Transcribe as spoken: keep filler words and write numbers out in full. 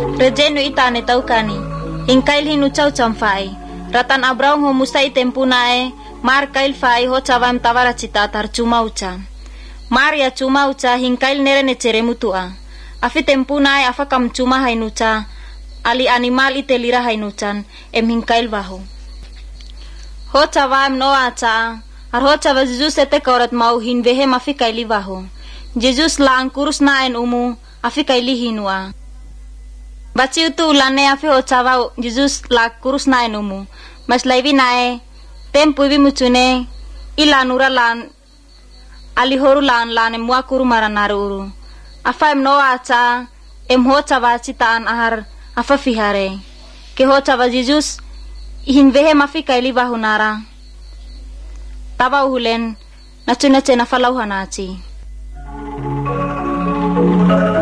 Rejenu itane taukani. Hingkail hinu chau chamfai. Ratan abraung ho musai tempunae. Mar kail fai ho chawam tawara cita tar cumauca. Mar ya cumauca hingkail nerene ceremutua. Afi tempunae afa kam cuma hainuca. Ali animal itelira hainucan. Em hingkail bahu. Ho chawam no aca. Ar ho chawa Jesus ete kaurat mau hinvehe mafi kaili bahu. Jesus lang kurus naen umu. Afi kaili hinua. Baci utu ulane afi ho chawa Jesus la kurus naen umu. Mas laivi nae. Tempu ibi mucune ilanura lan alihoru lan lan emwa kuru maranaruru. Afa em no aca em ho chawa citaan ahar afa fihare. Ke ho chawa Jesus hinvehe mafi kaili bahunara. Taba uhulen nachuna cena falau hanaci.